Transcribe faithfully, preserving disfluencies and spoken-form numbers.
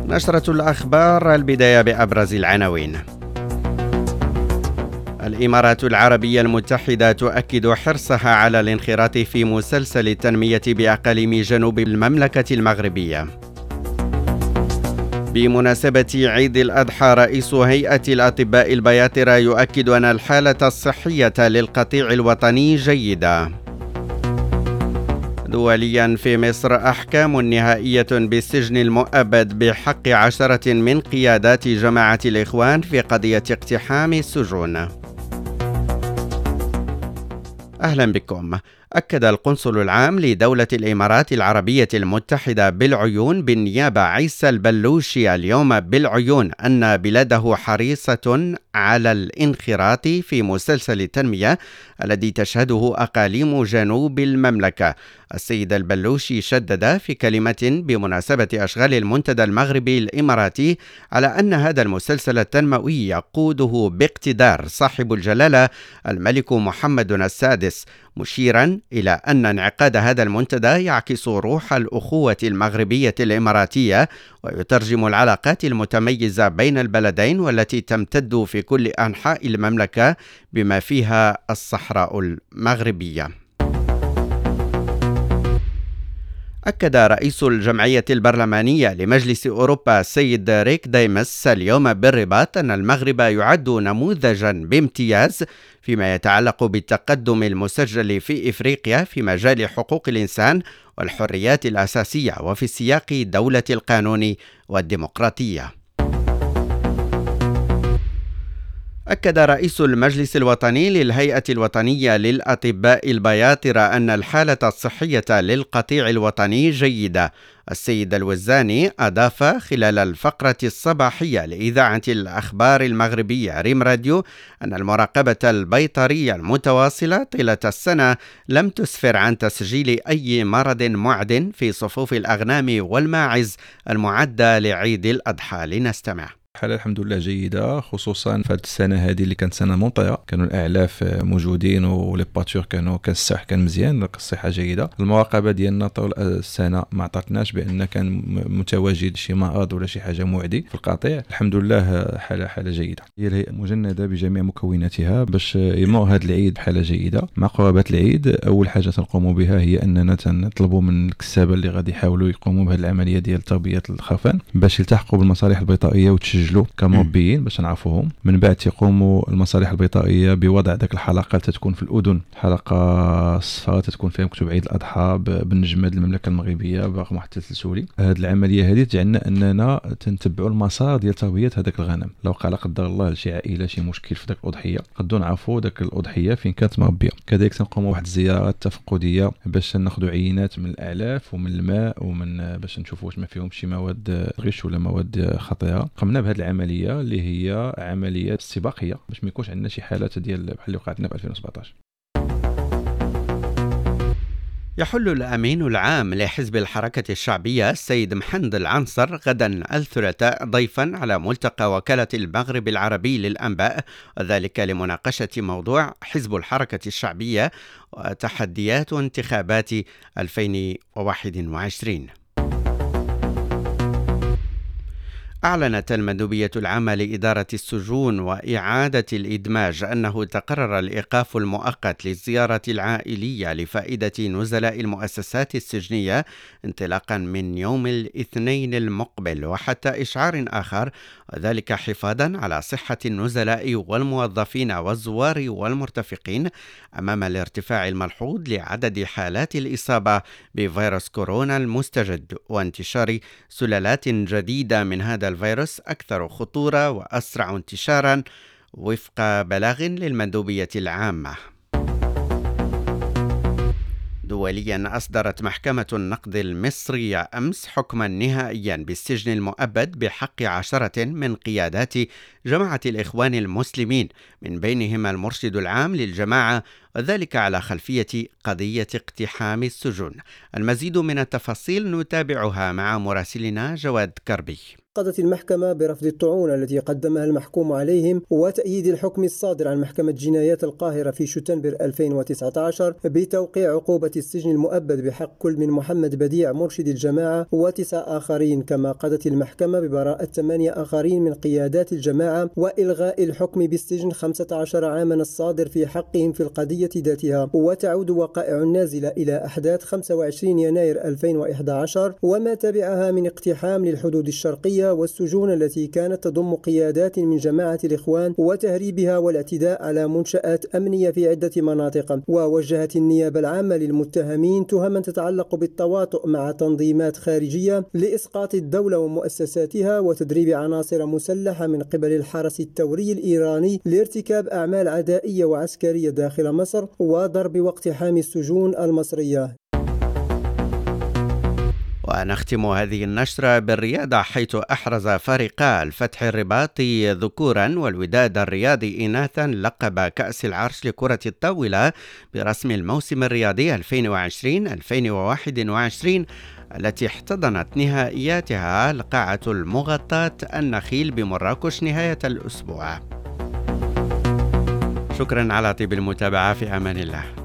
نشرة الأخبار، البداية بأبرز العناوين. الإمارات العربية المتحدة تؤكد حرصها على الانخراط في مسلسل التنمية بأقاليم جنوب المملكة المغربية. بمناسبة عيد الأضحى، رئيس هيئة الأطباء البياطرة يؤكد أن الحالة الصحية للقطيع الوطني جيدة. دوليا، في مصر أحكام نهائية بالسجن المؤبد بحق عشرة من قيادات جماعة الإخوان في قضية اقتحام السجون. أهلا بكم. أكد القنصل العام لدولة الإمارات العربية المتحدة بالعيون بالنيابة عيسى البلوشي اليوم بالعيون أن بلاده حريصة على الانخراط في مسلسل التنمية الذي تشهده أقاليم جنوب المملكة. السيد البلوشي شدد في كلمة بمناسبة أشغال المنتدى المغربي الإماراتي على أن هذا المسلسل التنموي يقوده باقتدار صاحب الجلالة الملك محمد السادس، مشيرا إلى أن انعقاد هذا المنتدى يعكس روح الأخوة المغربية الإماراتية ويترجم العلاقات المتميزة بين البلدين والتي تمتد في كل أنحاء المملكة بما فيها الصحراء المغربية. أكد رئيس الجمعية البرلمانية لمجلس أوروبا السيد ريك دايمس اليوم بالرباط أن المغرب يعد نموذجا بامتياز فيما يتعلق بالتقدم المسجل في إفريقيا في مجال حقوق الإنسان والحريات الأساسية وفي سياق دولة القانون والديمقراطية. أكد رئيس المجلس الوطني للهيئة الوطنية للأطباء البياطرة أن الحالة الصحية للقطيع الوطني جيدة. السيد الوزاني أضاف خلال الفقرة الصباحية لإذاعة الأخبار المغربية ريم راديو أن المراقبة البيطرية المتواصلة طيلة السنة لم تسفر عن تسجيل أي مرض معد في صفوف الأغنام والماعز المعدة لعيد الأضحى. لنستمع. حالة الحمد لله جيدة، خصوصا في هذه السنة هذه اللي كانت سنة ممطرة، كانوا الأعلاف موجودين ولي باتور كانوا كان السح كان مزيان، الصحة جيدة. المراقبة ديالنا طول السنة ما عطاتناش بأن كان متواجد شي مرض ولا شي حاجة معدي في القطيع. الحمد لله حالة حالة جيدة. هي الهيئة مجندة بجميع مكوناتها باش يمر هذا العيد بحالة جيدة. مع قرابة العيد أول حاجة تنقوم بها هي أننا نطلبوا من الكسابة اللي غادي يحاولوا يقوموا بهذه العملية ديال تربية الخرفان باش يلتحقوا بالمصالح البيطرية وتشجلوا كمربيين باش نعرفوهم. من بعد يقوموا المصالح البيطرية بوضع ذاك الحلقات تتكون في الأذن، حلقة صفراء تتكون فيها مكتوب عيد الأضحى بالنجمة المملكة المغربية برقم واحد تسلسلي. هذه العملية هذه تجعلنا أننا تنتبعوا المسار ديال تربية هذاك الغنم. لو قال قدر الله لشي عائلة شي مشكل في ذاك الأضحية قدوا نعرفوا ذاك الأضحية فين كانت مربية. كذلك تنقوموا واحد الزيارات تفقدية باش ناخذوا عينات من الأعلاف ومن الماء ومن باش نشوفوا واش ما فيهم شي مواد غش ولا مواد خطيرة. قمنا بهذه العملية اللي هي عملية استباقية باش ما يكونش عندنا شي حالات ديال بحال اللي وقعت لنا في ألفين وسبعطاش. يحل الأمين العام لحزب الحركة الشعبية السيد محمد العنصر غدا الثلاثاء ضيفا على ملتقى وكالة المغرب العربي للأنباء، وذلك لمناقشة موضوع حزب الحركة الشعبية وتحديات انتخابات ألفين وواحد وعشرين. أعلنت المندوبية العامة لإدارة السجون وإعادة الإدماج أنه تقرر الإيقاف المؤقت للزيارة العائلية لفائدة نزلاء المؤسسات السجنية انطلاقا من يوم الاثنين المقبل وحتى إشعار آخر، وذلك حفاظا على صحة النزلاء والموظفين والزوار والمرتفقين أمام الارتفاع الملحوظ لعدد حالات الإصابة بفيروس كورونا المستجد وانتشار سلالات جديدة من هذا الفيروس أكثر خطورة وأسرع انتشارا وفق بلاغ للمندوبية العامة. دوليا، أصدرت محكمة النقد المصرية أمس حكما نهائيا بالسجن المؤبد بحق عشرة من قيادات جماعة الإخوان المسلمين، من بينهم المرشد العام للجماعة وذلك على خلفية قضية اقتحام السجون. المزيد من التفاصيل نتابعها مع مراسلنا جواد كربي. قضت المحكمة برفض الطعون التي قدمها المحكوم عليهم وتأييد الحكم الصادر عن محكمة جنايات القاهرة في شتنبر ألفين وتسعة عشر بتوقيع عقوبة السجن المؤبد بحق كل من محمد بديع مرشد الجماعة وتسع آخرين، كما قضت المحكمة ببراءة ثمانية آخرين من قيادات الجماعة وإلغاء الحكم بالسجن خمسة عشر عاما الصادر في حقهم في القضية ذاتها. وتعود وقائع النازلة إلى أحداث خمسة وعشرين يناير ألفين وإحدى عشر وما تبعها من اقتحام للحدود الشرقية والسجون التي كانت تضم قيادات من جماعة الإخوان وتهريبها والاعتداء على منشآت أمنية في عدة مناطق. ووجهت النيابة العامة للمتهمين تهما تتعلق بالتواطؤ مع تنظيمات خارجية لإسقاط الدولة ومؤسساتها وتدريب عناصر مسلحة من قبل الحرس الثوري الإيراني لارتكاب أعمال عدائية وعسكرية داخل مصر وضرب واقتحام السجون المصرية. ونختم هذه النشرة بالرياضة، حيث أحرز فريقا الفتح الرباطي ذكورا والوداد الرياضي إناثا لقب كأس العرش لكرة الطاولة برسم الموسم الرياضي ألفين وعشرين ألفين وواحد وعشرين التي احتضنت نهائياتها القاعة المغطاة النخيل بمراكش نهاية الأسبوع. شكرا على طيب المتابعة، في أمان الله.